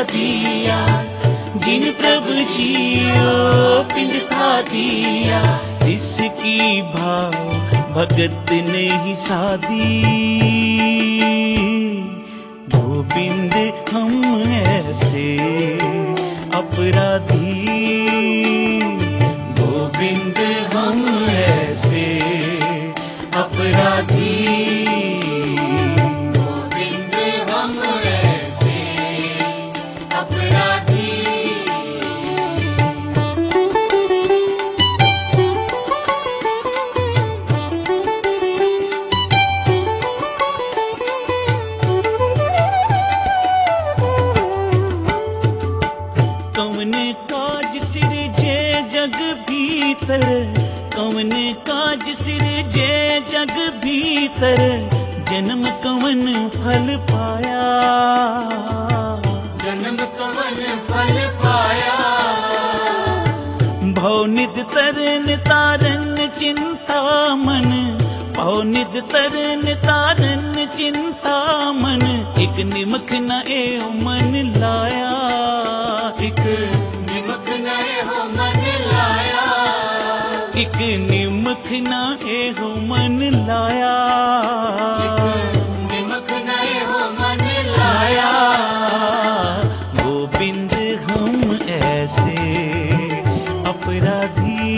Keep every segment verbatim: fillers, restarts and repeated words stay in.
दिया, जिन प्रभु जियो पिंड था दिया, इसकी भाव भगत ने ही साधी। गोविंद हम ऐसे अपराधी, गोविंद हम ऐसे अपराधी, गोविंद हम ऐसे अपराधी। कौन काज सिरजे जग भीतर, कौन काज सिरजे जग भीतर, जन्म कवन फल पाया, जन्म कवन फल पाया। भवनिध तरन तारन चिंता मन, भवनिध तरन तारन चिंता मन, एक निमख न एव मन लाया, एक निमख नए हो मन लाया, एक निमख न एहो मन लाया, निमख नए हो मन लाया। गोविंद हम ऐसे अपराधी,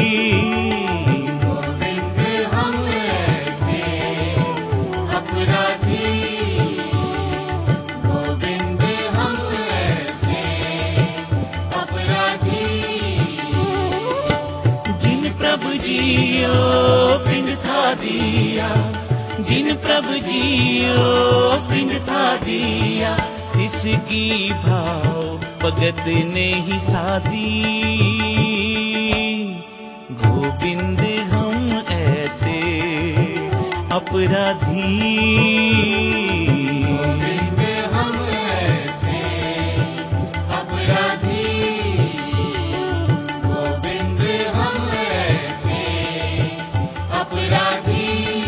गोविंद हम ऐसे अपराधी, गोविंद हम ऐसे अपराधी। जिन प्रभु जियो पिंड था दिया, जिन प्रभु जियो पिंड था दिया, इसकी भाव भगत ने ही साधी। गोविंद हम ऐसे अपराधी, गोविंद हम ऐसे अपराधी, गोविंद हम ऐसे अपराधी।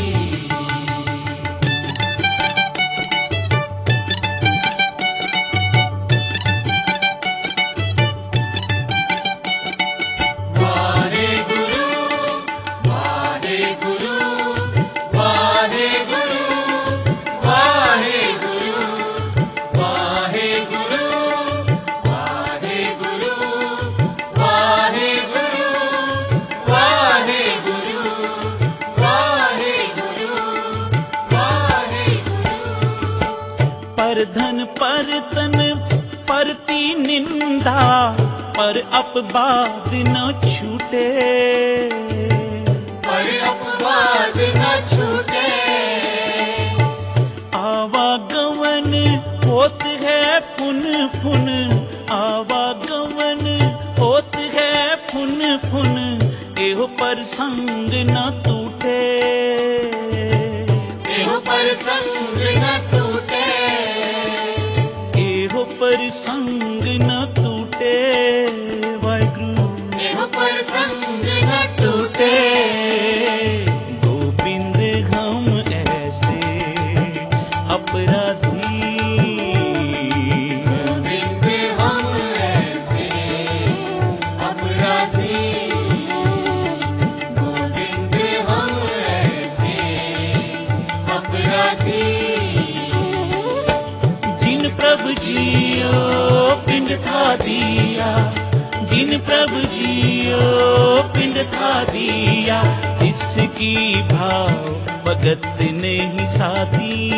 वाहे गुरु, वाहे गुरु, वाहे गुरु, वाहे गुरु, वाहे गुरु, वाहे गुरु, वाहे गुरु, वाहे गुरु, वाहे गुरु, वाहे गुरु। पर धन पर तन परती निंदा, पर अपवाद न छूटे, पर अपवाद न छूटे। आवागमन होत है पुन पुन, आवागमन होत है पुन पुन, एहो पर संग न टूटे, एहो पर संग न टूटे, एहो पर संग न टूटे। वाहिगुरु एहो पर संग न टूटे। गोविंद हम ऐसे अपराधी, गोविंद हम ऐसे अपराधी, गोविंद हम ऐसे अपराधी। जिन प्रभु जियो पिंड था दिया, जिन प्रभु जियो पिंड था दिया, इसकी भाव भगत ने ही साधी।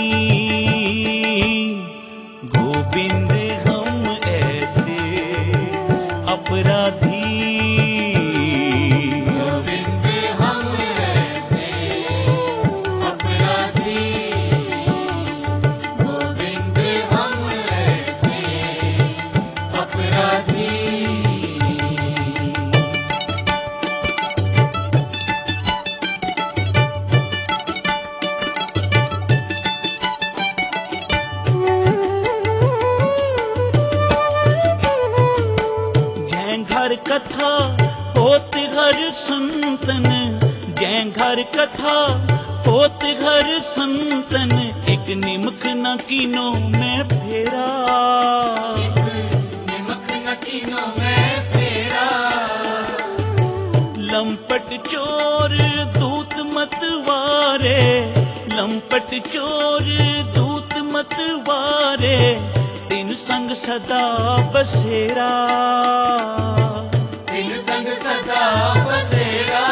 गोविंद हम ऐसे अपराधी, गोविंद हम ऐसे अपराधी, गोविंद हम ऐसे अपराधी। घर कथा होत घर संतन, जय घर कथा होत घर संतन, एक निमक न कीनो में फेरा, एक तीनों में फेरा। लंपट चोर दूत मतवारे, लंपट चोर दूत मतवारे, तिन संग सदा बसेरा। तिन संग सदा बसेरा,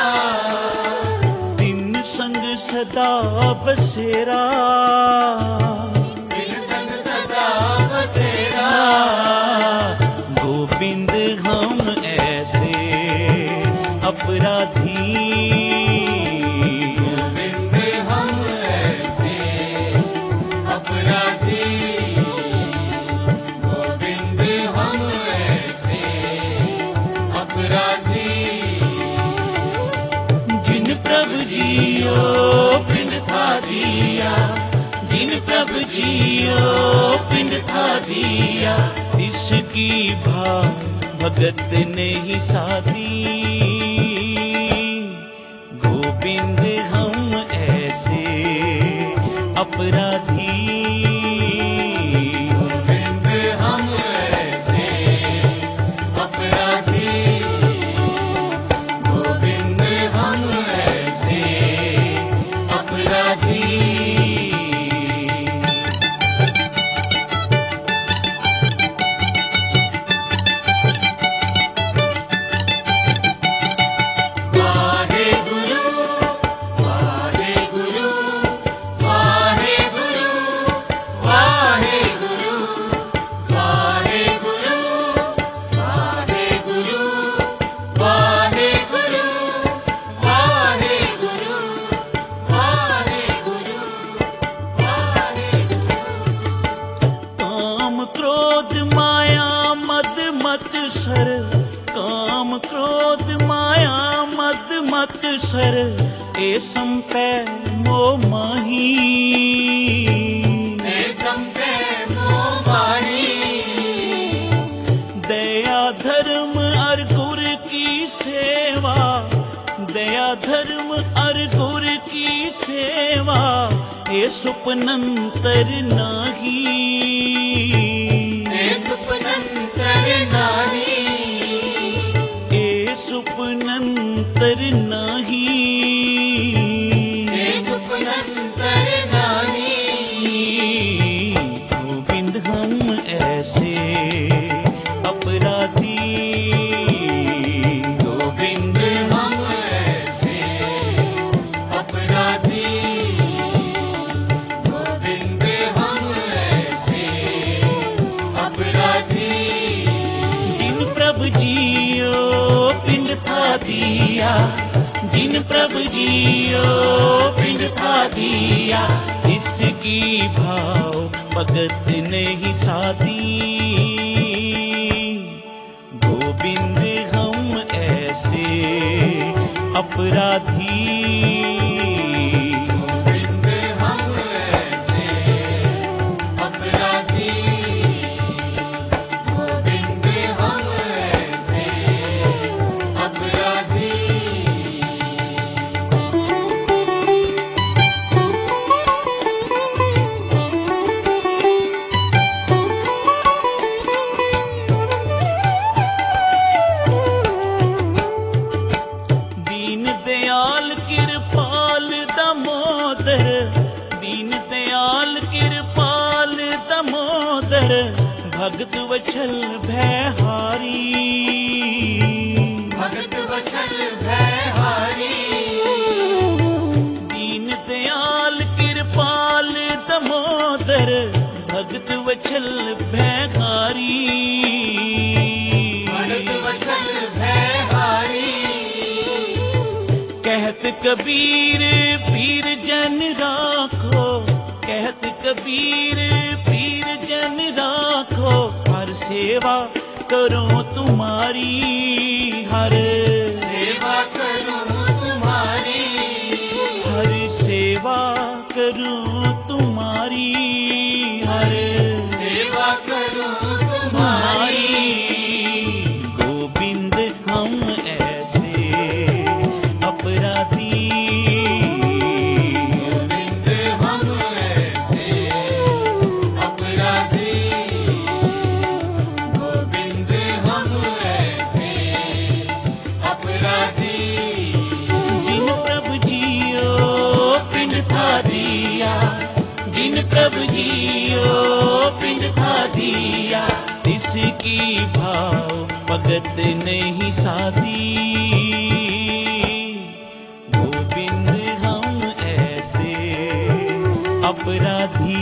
तिन संग सदा बसेरा। तिन संग सदा बसेरा। गोविंद हम ऐसे अपराधी, गोविंद हम ऐसे अपराधी, गोविंद हम ऐसे अपराधी। जिन प्रभु जियो पिंड था दिया, जिन प्रभु जियो पिंड था दिया, इसकी भाव भगत ने ही साधी। गोविंद हम ऐसे अपराधी, गोविंद हम ऐसे अपराधी, गोविंद हम ऐसे अपराधी। वाहे गुरु, वाहे गुरु, वाहे गुरु, वाहे गुरु, वाहे गुरु, वाहे गुरु, वाहे गुरु, वाहे गुरु, वाहे गुरु, वाहे गुरु। काम क्रोध माया मद मत सर, काम क्रोध माया मद मत सर, ए संपै मोह माही। मैं संपे मोह माही, दया धर्म और गुर की सेवा, दया धर्म और गुर की सेवा, ए सुपनंतर नाही। मैं सुपनंतर नाही, ए सुपनंतर नाही। मैं सुपनंतर नाही। गोविंद हम ऐसे अपराधी, गोविंद हम ऐसे अपराधी, गोविंद हम ऐसे अपराधी। जिन प्रभु जियो पिंड था दिया, जिन प्रभु जियो पिंड था दिया, इसकी भाव भगत ने ही साधी। गोविंद हम ऐसे अपराधी, गोविंद हम ऐसे अपराधी, गोविंद हम ऐसे अपराधी। दीन दयाल कृपाल दामोदर, दीन दयाल कृपाल दामोदर, भगत वचल भयहारी। भगत वचल भयहारी, दीन दयाल कृपाल दामोदर, भगत वचल भयहारी। भगत वचल भयहारी। कहत कबीर पीर जन राखो, कहत कबीर पीर जन राखो, हर सेवा करो तुम्हारी, हर सेवा करूं तुम्हारी, हर सेवा करूं तुम्हारी, हर सेवा करूं तुम्हारी। तुम्हारी। गोविंद हम ऐसे अपराधी, गोविंद हम ऐसे अपराधी, गोविंद हम जिन प्रभु जियो पिंड था दिया, इसकी भाव भगत नहीं साधी। गोविंद हम ऐसे अपराधी,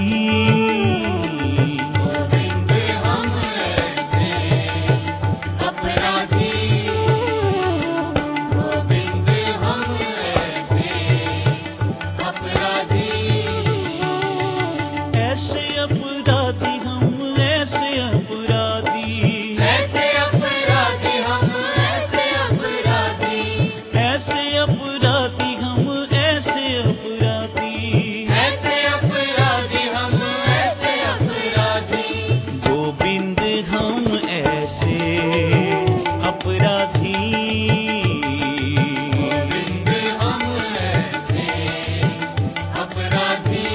गोविंद हम ऐसे अपराधी, गोविंद हम ऐसे अपराधी, ऐसे अपराधी हम ऐसे अपराधी, ऐसे अपराधी हम ऐसे अपराधी, ऐसे अपराधी हम ऐसे अपराधी, ऐसे अपराधी हम ऐसे अपराधी, गोविंद हम ऐसे अपराधी, गोविंद हम ऐसे अपराधी,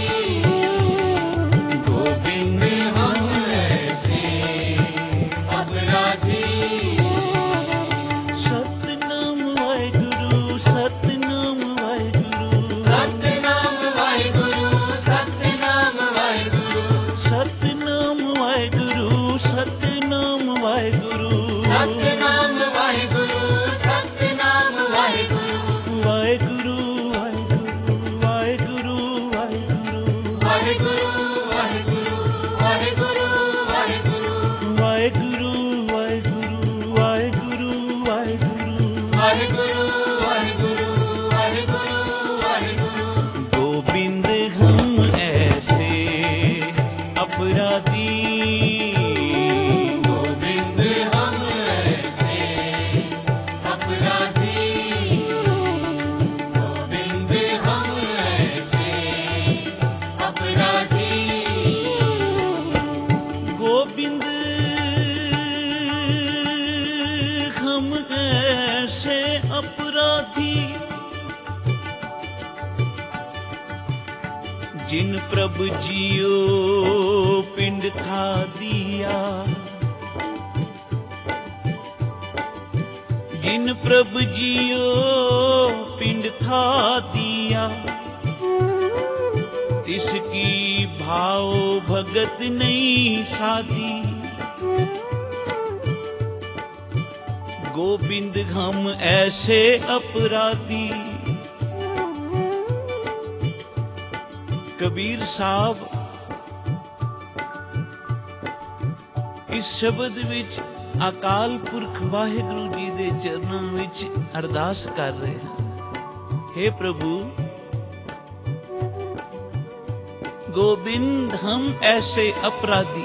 गोविंद हम ऐसे अपराधी। सतनाम वाहिगुरु सतनाम वाहिगुरु, सतनाम वाहिगुरु सतनाम वाहिगुरु, सतनाम वाहिगुरु सतनाम वाहिगुरु, सतनाम वाहिगुरु सतनाम वाहिगुरु, वाहिगुरु वाहिगुरु वाहिगुरु वाहिगुरु, वाहिगुरु वाहिगुरु वाहिगुरु वाहिगुरु, वाहिगुरु वाहिगुरु वाहिगुरु वाहिगुरु, वाहिगुरु वाहिगुरु वाहिगुरु वाहिगुरु, गोविंद हम ऐसे अपराधी, गोविंद हम ऐसे अपराधी, गोविंद हम ऐसे अपराधी, गोविंद हम ऐसे अपराधी, जिन प्रभु जियो पिंड था दिया, जिन प्रभु जियो पिंड था दिया, तिसकी भाव भगत नहीं साधी। गोविंद हम ऐसे अपराधी। कबीर साहब इस शब्द विच अकाल पुरख वाहिगुरु जी दे चरनां विच अरदास कर रहे हैं, हे प्रभु गोविंद हम ऐसे अपराधी,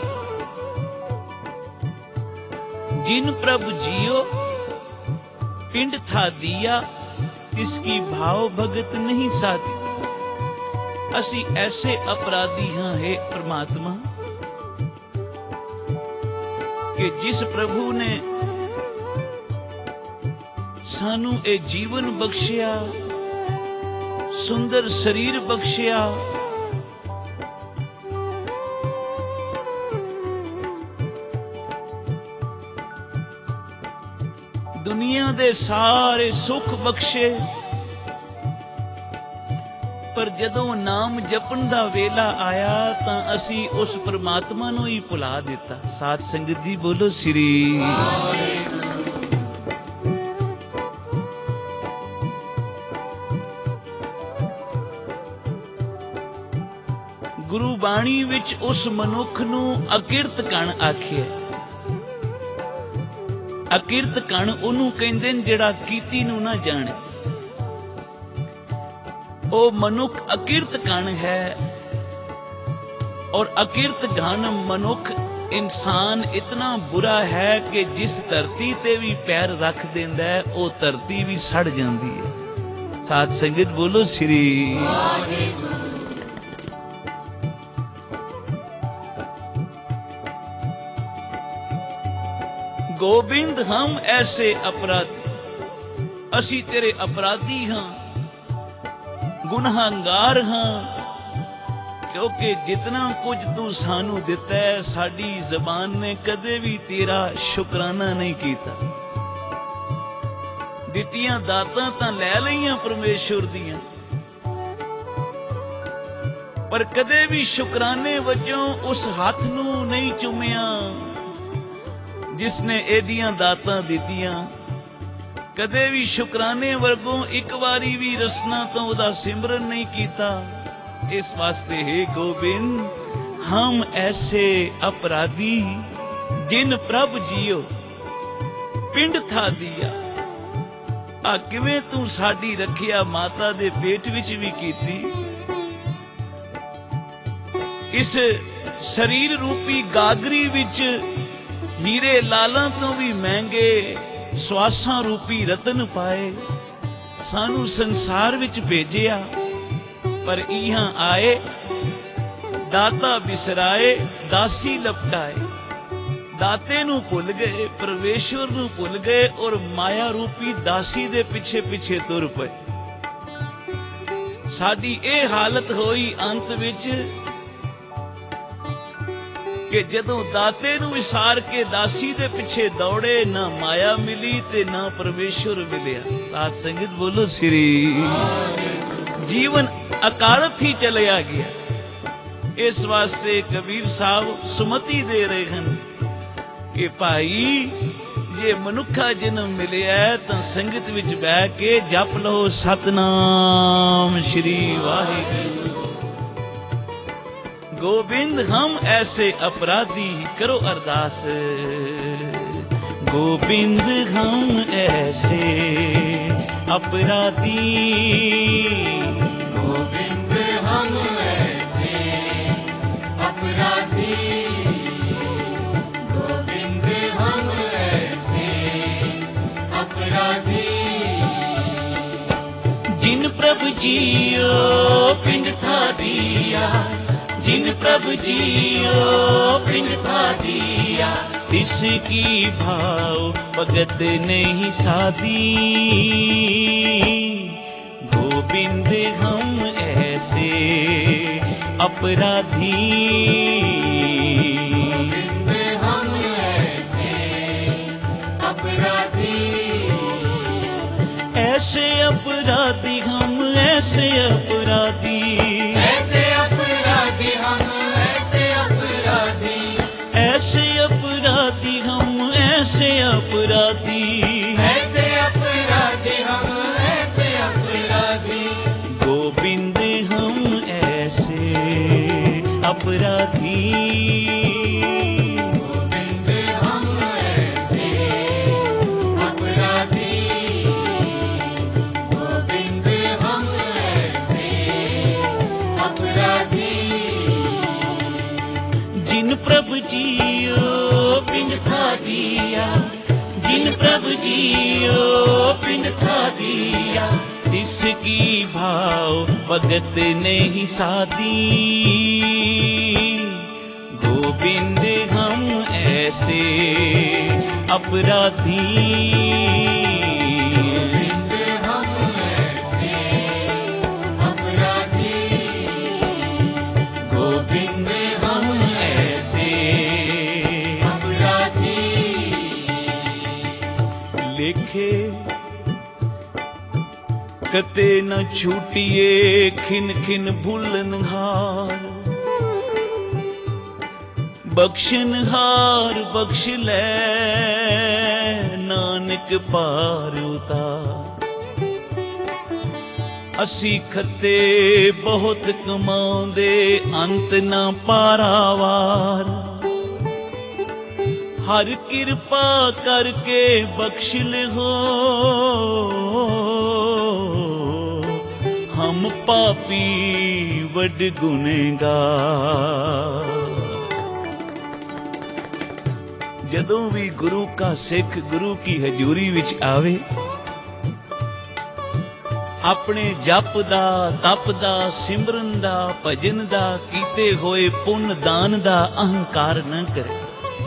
जिन प्रभु जियो पिंड था दिया, इसकी भाव भगत नहीं साधी। असी ऐसे अपराधी हाँ हे परमात्मा कि जिस प्रभु ने सानू ए जीवन बख्शिया, सुंदर शरीर बख्शिया, दुनिया दे सारे सुख बख्शे, पर जदों नाम जपन दा वेला आया तां असी उस परमात्मा नूं ही भुला दिता। साध संगत जी बोलो श्री गुरु बाणी विच उस मनुख नूं अकिरत कण आखिया। अकिरत कण ओनू कहंदे ने जिहड़ा कीती नूं ना जाणे। ओ मनुख अकिरत कण है और अकिरत घन मनुख इंसान इतना बुरा है कि जिस धरती ते भी पैर रख देंदा है ओ धरती भी सड़ जाती है। साध संगत बोलो श्री गोविंद हम ऐसे अपराधी, असी तेरे अपराधी हाँ, गुनहगार हाँ, क्योंकि जितना कुछ तू सानू दिता है साडी जबान ने कदे भी तेरा शुकराना नहीं कीता। दितियां दातां तां लै लईयां परमेश्वर दियां, पर कदे भी शुकराने वजों उस हथ नूं नहीं चुमिया जिसने एडियां दातां दित्तियां। कदे भी शुकराने वर्गों एक बारी भी रसना तो उदा सिमरन नहीं कीता। इस वास्ते हे गोबिंद हम ऐसे अपराधी जिन प्रभ जियो पिंड था दिया। आ किवें तू साडी रखिया माता दे पेट विच भी कीती। इस शरीर रूपी गागरी विच हीरे लालां तो भी महंगे स्वासां रूपी रतन पाए। सानू संसार विच भेजिया पर इहां आए दाता बिसराए दासी लपटाए। दाते नू भुल गए परमेश्वर नू भुल गए और माया रूपी दासी दे पिछे पिछे तुर पे। साडी ए हालत होई अंत विच कि जदों दाते नू विसार के दासी दे पिछे दौड़े ना माया मिली ते ना परमेश्वर मिलिया। साथ संगत बोलो श्री जीवन अकारत ही चलिया गया। इस वास्ते कबीर साहब सुमति दे रहे हैं कि भाई जे मनुखा जन्म मिलिया है तो संगत विच बह के जप लो सतनाम श्री वाहिगुरू। गोविंद हम ऐसे अपराधी करो अरदास। गोविंद हम ऐसे अपराधी। गोविंद हम ऐसे अपराधी। गोविंद हम ऐसे अपराधी। जिन प्रभु जियो पिंड था दिया। जिन प्रभु जियो पिंड था दिया। तिसकी भाव भगत नहीं साधी। गोविंद हम ऐसे अपराधी। गोविंद हम ऐसे अपराधी। ऐसे अपराधी हम ऐसे अपराधी। ऐसे अपराधी हम ऐसे अपराधी। ऐसे अपराधी हम ऐसे अपराधी। ऐसे अपराधी हम ऐसे अपराधी। गोविंद हम ऐसे अपराधी। गोविंद हम ऐसे अपराधी। गोविंद हम ऐसे अपराधी। जिन प्रभु जियो पिंड था दिया। जिन प्रभु जियो पिंड था दिया। तिसकी भाव भगत नहीं साधी। गोविंद हम ऐसे अपराधी। गोविंद हम ऐसे अपराधी। गोविंद हम ऐसे अपराधी। लेखे कते न छूटिए खिन खिन भूलनहार। बख्शनहार बख्श ले नानक पार उतार। असी खते बहुत कमाउंदे अंत न पारावार। हर कृपा करके बख्शिल हो हम पापी वड गुनेगार। जदों भी गुरु का सिख गुरु की हजूरी विच आवे अपने जप दा तप दा सिमरन दा भजन दा कीते होए पुण्य दान दा अहंकार न करे।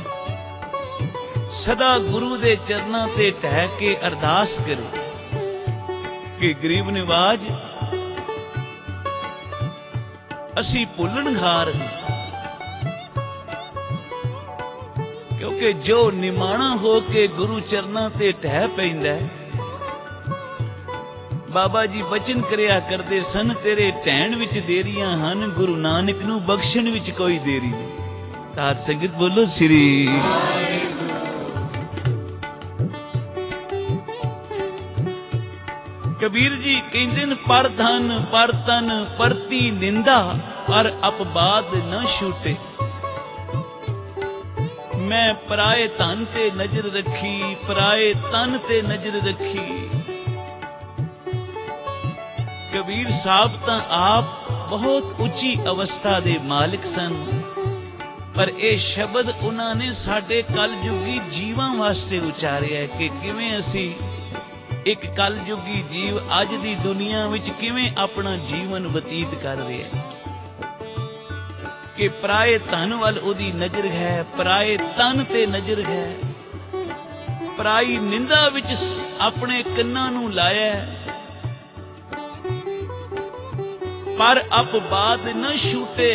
सदा गुरु दे चरनां ते टह के अरदास करे कि गरीब निवाज असी भुलनहार हैं। क्योंकि जो निमाणा हो के गुरु चरनां ते टह पैंदा है ਬਾਬਾ ਜੀ ਬਚਨ ਕਰਿਆ ਕਰਦੇ ਸਨ, ਤੇਰੇ ਢਹਿਣ ਵਿੱਚ ਦੇਰੀਆਂ ਹਨ, ਗੁਰੂ ਨਾਨਕ ਨੂੰ ਬਖਸ਼ਣ ਵਿੱਚ ਕੋਈ ਦੇਰੀ ਨਹੀਂ। ਸਾਧ ਸੰਗਤ ਬੋਲੋ ਸ੍ਰੀ ਕਬੀਰ ਜੀ ਕਹਿੰਦੇ ਨੇ, ਪਰ ਧਨ ਪਰ ਤਨ ਪਰਤੀ ਨਿੰਦਾ, ਪਰ ਅਪਵਾਦ ਨਾ ਛੂਟੇ। ਮੈਂ ਪਰਾਏ ਧਨ ਤੇ ਨਜ਼ਰ ਰੱਖੀ, ਪਰਾਏ ਤਨ ਤੇ ਨਜ਼ਰ ਰੱਖੀ। ਕਬੀਰ ਸਾਹਿਬ ਤਾਂ ਆਪ ਬਹੁਤ ਉੱਚੀ ਅਵਸਥਾ ਦੇ ਮਾਲਿਕ ਸਨ, ਪਰ ਇਹ ਸ਼ਬਦ ਉਹਨਾਂ ਨੇ ਸਾਡੇ ਕਲਯੁਗੀ ਜੀਵਾਂ ਵਾਸਤੇ ਉਚਾਰਿਆ ਕਿ ਕਿਵੇਂ ਅਸੀਂ ਇੱਕ ਕਲਯੁਗੀ ਜੀਵ ਅੱਜ ਦੀ ਦੁਨੀਆ ਵਿੱਚ ਕਿਵੇਂ ਆਪਣਾ ਜੀਵਨ ਬਤੀਤ ਕਰ ਰਿਹਾ ਕਿ ਪਰਾਏ ਧਨ ਵੱਲ ਉਹਦੀ ਨਜ਼ਰ ਹੈ, ਪਰਾਏ ਤਨ ਤੇ ਨਜ਼ਰ ਹੈ, ਪਰਾਈ ਨਿੰਦਾ ਵਿੱਚ ਆਪਣੇ ਕੰਨਾਂ ਨੂੰ ਲਾਇਆ, ਪਰ ਅਪਵਾਦ ਨਾ ਛੂਟੇ।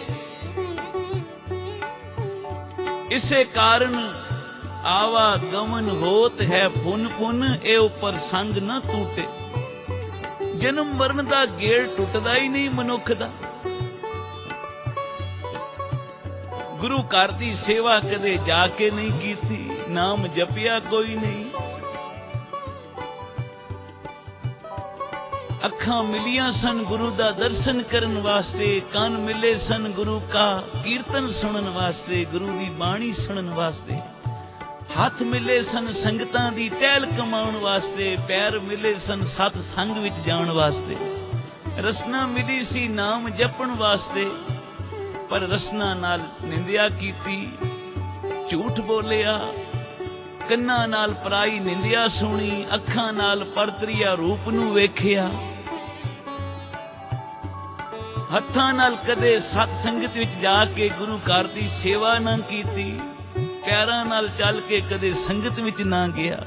ਇਸੇ ਕਾਰਨ ਆਵਾ ਗਮਨ ਹੋਤ ਹੈ ਪੁਨ ਪੁਨ, ਇਹ ਉਪਰ ਸੰਗ ਨਾ ਟੂਟੇ। ਜਨਮ ਮਰਨ ਦਾ ਗੇੜ ਟੁੱਟਦਾ ਹੀ ਨਹੀਂ ਮਨੁੱਖ ਦਾ। ਗੁਰੂ ਘਰ ਦੀ ਸੇਵਾ ਕਦੇ ਜਾ ਕੇ ਨਹੀਂ ਕੀਤੀ, ਨਾਮ ਜਪਿਆ ਕੋਈ ਨਹੀਂ। ਅੱਖਾਂ ਮਿਲੀਆਂ ਸਨ ਗੁਰੂ ਦਾ ਦਰਸ਼ਨ ਕਰਨ ਵਾਸਤੇ, ਕੰਨ ਮਿਲੇ ਸਨ ਗੁਰੂ ਕਾ ਕੀਰਤਨ ਸੁਣਨ ਵਾਸਤੇ, ਗੁਰੂ ਦੀ ਬਾਣੀ ਸੁਣਨ ਵਾਸਤੇ। ਹੱਥ ਮਿਲੇ ਸਨ ਸੰਗਤਾਂ ਦੀ ਟਹਿਲ ਕਮਾਉਣ ਵਾਸਤੇ, ਪੈਰ ਮਿਲੇ ਸਨ ਸਤ ਸੰਗ ਵਿੱਚ ਜਾਣ ਵਾਸਤੇ। ਰਸਨਾ ਮਿਲੀ ਸੀ ਨਾਮ ਜਪਣ ਵਾਸਤੇ, ਪਰ ਰਸਨਾ ਨਾਲ ਨਿੰਦਿਆ ਕੀਤੀ, ਝੂਠ ਬੋਲਿਆ, ਕੰਨਾਂ ਨਾਲ ਪਰਾਈ ਨਿੰਦਿਆ ਸੁਣੀ, ਅੱਖਾਂ ਨਾਲ ਪਰਤਰੀਆ ਰੂਪ ਨੂੰ ਵੇਖਿਆ, ਹੱਥਾਂ ਨਾਲ ਕਦੇ ਸਤ ਸੰਗਤ ਵਿੱਚ ਜਾ ਕੇ ਗੁਰੂ ਘਰ ਦੀ ਸੇਵਾ ਨਾ ਕੀਤੀ, ਪੈਰਾਂ ਨਾਲ ਚੱਲ ਕੇ ਕਦੇ ਸੰਗਤ ਵਿੱਚ ਨਾ ਗਿਆ।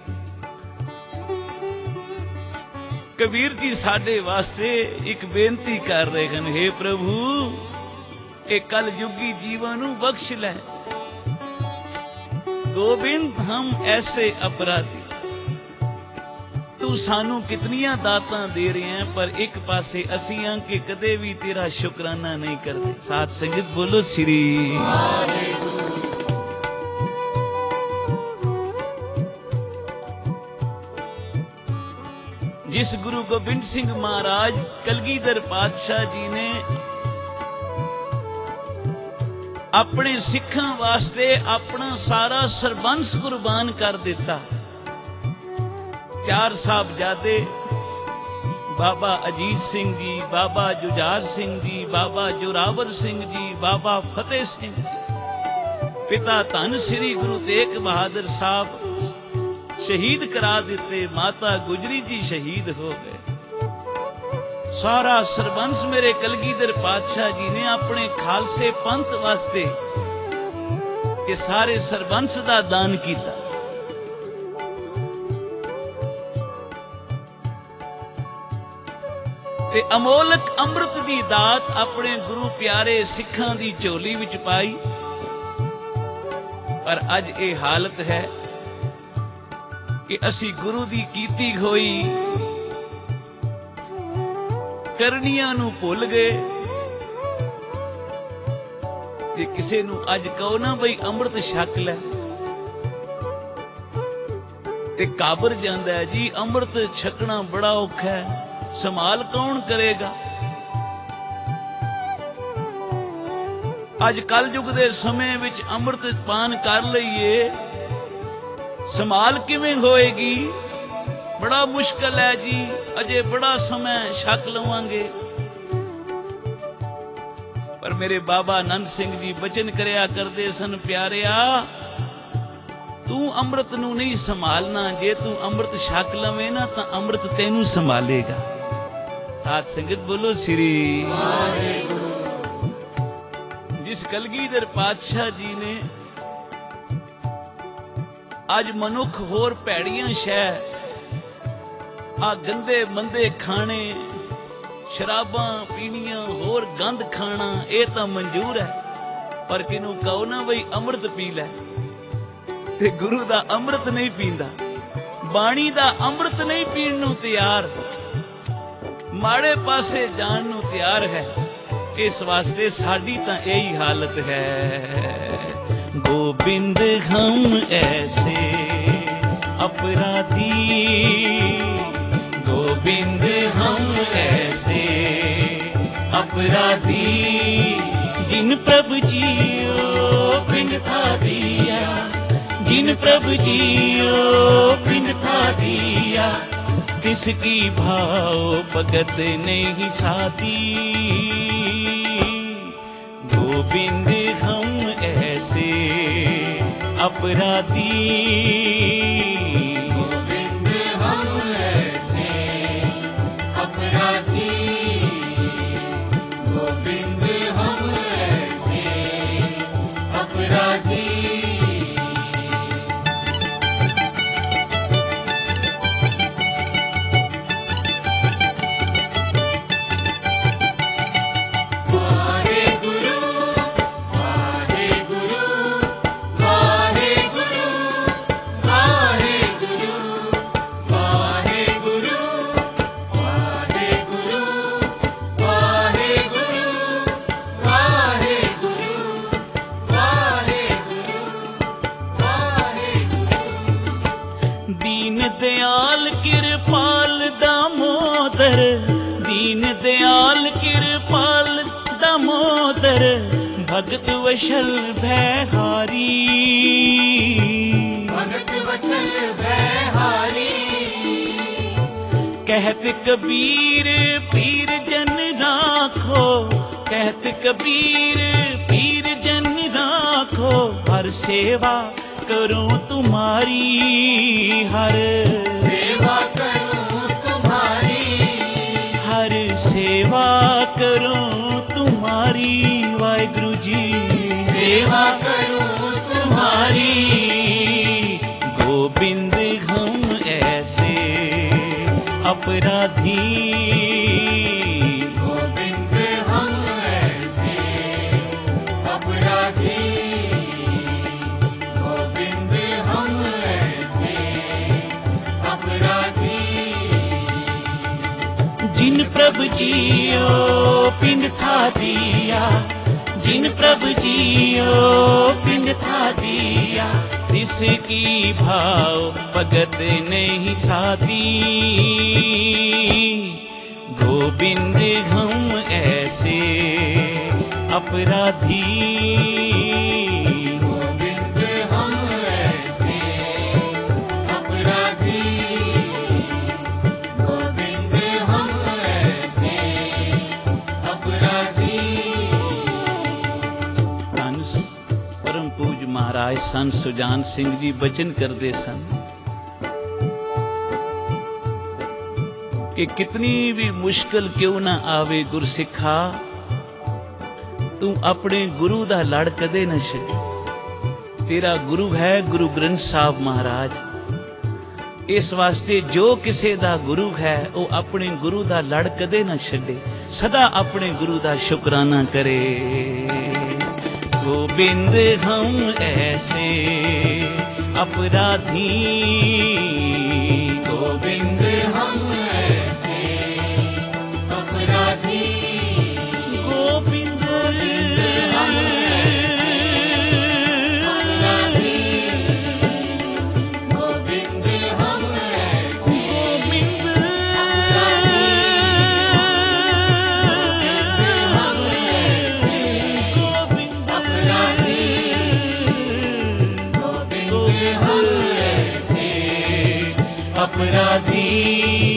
ਕਬੀਰ ਜੀ ਸਾਡੇ ਵਾਸਤੇ ਇੱਕ ਬੇਨਤੀ ਕਰ ਰਹੇ ਹਨ, हे ਪ੍ਰਭੂ ਇਹ ਕਲਯੁਗੀ ਜੀਵਾਂ ਨੂੰ ਬਖਸ਼ ਲੈ। ਗੋਬਿੰਦ ਹਮ ਐਸੇ ਅਪਰਾਧੀ, ਤੂੰ ਸਾਨੂੰ ਕਿਤਨੀਆਂ ਦਾਤਾਂ ਦੇ ਰਹੇ ਹੈ, ਪਰ ਇੱਕ ਪਾਸੇ ਅਸੀਂ ਹਾਂ ਕਿ ਕਦੇ ਵੀ ਤੇਰਾ ਸ਼ੁਕਰਾਨਾ ਨਹੀਂ ਕਰਦੇ। ਸਾਧ ਸੰਗਤ ਬੋਲੋ ਸ੍ਰੀ ਜਿਸ ਗੁਰੂ ਗੋਬਿੰਦ ਸਿੰਘ ਮਹਾਰਾਜ ਕਲਗੀਧਰ ਪਾਤਸ਼ਾਹ ਜੀ ਨੇ ਆਪਣੇ ਸਿੱਖਾਂ ਵਾਸਤੇ ਆਪਣਾ ਸਾਰਾ ਸਰਬੰਸ ਕੁਰਬਾਨ ਕਰ ਦਿੱਤਾ। ਚਾਰ ਸਾਹਿਬਜ਼ਾਦੇ ਬਾਬਾ ਅਜੀਤ ਸਿੰਘ ਜੀ, ਬਾਬਾ ਜੁਝਾਰ ਸਿੰਘ ਜੀ, ਬਾਬਾ ਜੋਰਾਵਰ ਸਿੰਘ ਜੀ, ਬਾਬਾ ਫਤਿਹ ਸਿੰਘ, ਪਿਤਾ ਧੰਨ ਸ੍ਰੀ ਗੁਰੂ ਤੇਗ ਬਹਾਦਰ ਸਾਹਿਬ ਸ਼ਹੀਦ ਕਰਾ ਦਿੱਤੇ। ਮਾਤਾ ਗੁਜਰੀ ਜੀ ਸ਼ਹੀਦ ਹੋ ਗਏ। ਸਾਰਾ ਸਰਬੰਸ ਮੇਰੇ ਕਲਗੀਧਰ ਪਾਤਸ਼ਾਹ ਜੀ ਨੇ ਆਪਣੇ ਖਾਲਸੇ ਪੰਥ ਵਾਸਤੇ ਇਹ ਸਾਰੇ ਸਰਬੰਸ ਦਾ ਦਾਨ ਕੀਤਾ। ਤੇ ਅਮੋਲਕ ਅੰਮ੍ਰਿਤ ਦੀ ਦਾਤ ਆਪਣੇ ਗੁਰੂ ਪਿਆਰੇ ਸਿੱਖਾਂ ਦੀ ਝੋਲੀ ਵਿੱਚ ਪਾਈ। ਪਰ ਅੱਜ ਇਹ ਹਾਲਤ ਹੈ ਕਿ ਅਸੀਂ ਗੁਰੂ ਦੀ ਕੀਤੀ ਹੋਈ ਕਰਨੀਆਂ ਨੂੰ ਭੁੱਲ ਗਏ। ਜੇ ਕਿਸੇ ਨੂੰ ਅੱਜ ਕਹੋ ਨਾ ਬਈ ਅੰਮ੍ਰਿਤ ਛਕ ਲੈ ਤੇ ਕਾਬਰ ਜਾਂਦਾ ਹੈ ਜੀ। ਅੰਮ੍ਰਿਤ ਛਕਣਾ ਬੜਾ ਔਖਾ ਹੈ, ਸੰਭਾਲ ਕੌਣ ਕਰੇਗਾ? ਅੱਜ ਕਲਯੁਗ ਦੇ ਸਮੇਂ ਵਿੱਚ ਅੰਮ੍ਰਿਤ ਪਾਨ ਕਰ ਲਈਏ, ਸੰਭਾਲ ਕਿਵੇਂ ਹੋਏਗੀ? ਬੜਾ ਮੁਸ਼ਕਲ ਹੈ ਜੀ। ਅਜੇ ਬੜਾ ਸਮਾਂ ਛਕ ਲਵਾਂਗੇ। ਪਰ ਮੇਰੇ ਬਾਬਾ ਆਨੰਦ ਸਿੰਘ ਜੀ ਬਚਨ ਕਰਿਆ ਕਰਦੇ ਸਨ, ਪਿਆਰਿਆ ਤੂੰ ਅੰਮ੍ਰਿਤ ਨੂੰ ਨਹੀਂ ਸੰਭਾਲਣਾ, ਜੇ ਤੂੰ ਅੰਮ੍ਰਿਤ ਛਕ ਲਵੇਂ ਨਾ ਤਾਂ ਅੰਮ੍ਰਿਤ ਤੈਨੂੰ ਸੰਭਾਲੇਗਾ। ਸਾਧ ਸੰਗਤ ਬੋਲੋ ਸ੍ਰੀ ਵਾਹਿਗੁਰੂ। ਜਿਸ ਕਲਗੀਧਰ ਪਾਤਸ਼ਾਹ ਜੀ ਨੇ ਅੱਜ ਮਨੁੱਖ ਹੋਰ ਭੈੜੀਆਂ ਸ਼ੈ, ਆ ਗੰਦੇ ਮੰਦੇ ਖਾਣੇ, ਸ਼ਰਾਬਾਂ ਪੀਣੀਆਂ, ਹੋਰ ਗੰਦ ਖਾਣਾ, ਇਹ ਤਾਂ ਮਨਜ਼ੂਰ ਹੈ। ਪਰ ਕਿਨੂੰ ਕਹੋ ਨਾ ਬਈ ਅੰਮ੍ਰਿਤ ਪੀ ਲੈ, ਤੇ ਗੁਰੂ ਦਾ ਅੰਮ੍ਰਿਤ ਨਹੀਂ ਪੀਂਦਾ, ਬਾਣੀ ਦਾ ਅੰਮ੍ਰਿਤ ਨਹੀਂ ਪੀਣ ਨੂੰ ਤਿਆਰ। माड़े पासे जान नूं तैयार है। इस वास्ते साडी तां यही हालत है। गोबिंद हम ऐसे अपराधी, गोविंद हम ऐसे अपराधी, जिन प्रभु जियो पिंड था दिया, जिन प्रभु जियो पिंड था दिया, तिसकी भाव भगत नहीं साधी। गोविंद हम ऐसे अपराधी, गोविंद हम ऐसे अपराधी, गोविंद हम ऐसे अपराधी। दीन दयाल किरपाल दामोदर, दीन दयाल किरपाल दामोदर, भगत वशल भयहारी, भगत वचन भयहारी। कहत कबीर पीर जन राखो, कहत कबीर पीर जन राखो, हर सेवा करूं तुम्हारी, हर सेवा करूं तुम्हारी, हर सेवा करूं तुम्हारी। वाहिगुरु जी सेवा करूं तुम्हारी। गोविंद हम ऐसे अपराधी, गोविंद हम ऐसे अपराधी, गोविंद हम ऐसे अपराधी। जिन प्रभु जियो पिंड था दिया, जिन प्रभु जियो पिंड था दिया, तिसकी भाव भगत नहीं साधी। गोविंद हम ऐसे अपराधी, गोविंद हम ऐसे अपराधी, गोविंद हम ऐसे अपराधी। हंस परम पूज महाराज संत सुजान सिंह जी बचन करते सन कि कितनी भी मुश्किल क्यों ना आवे गुरसिखा, तू अपने गुरु दा लड़ कदे न छड्डी। तेरा गुरु है गुरु ग्रंथ साहब महाराज। इस वास्ते जो किसे दा गुरु है वो अपने गुरु दा लड़ कदे न छड्डे, सदा अपने गुरु दा शुकराना करे। गोविंद हम ऐसे अपराधी, गोविंद हम ऐसे अपराधी, गोविंद हम ऐसे अपराधी, गोविंद हम ऐसे गोविंद हम ऐसे गोविंद अपराधी, गोविंद हम ऐसे अपराधी।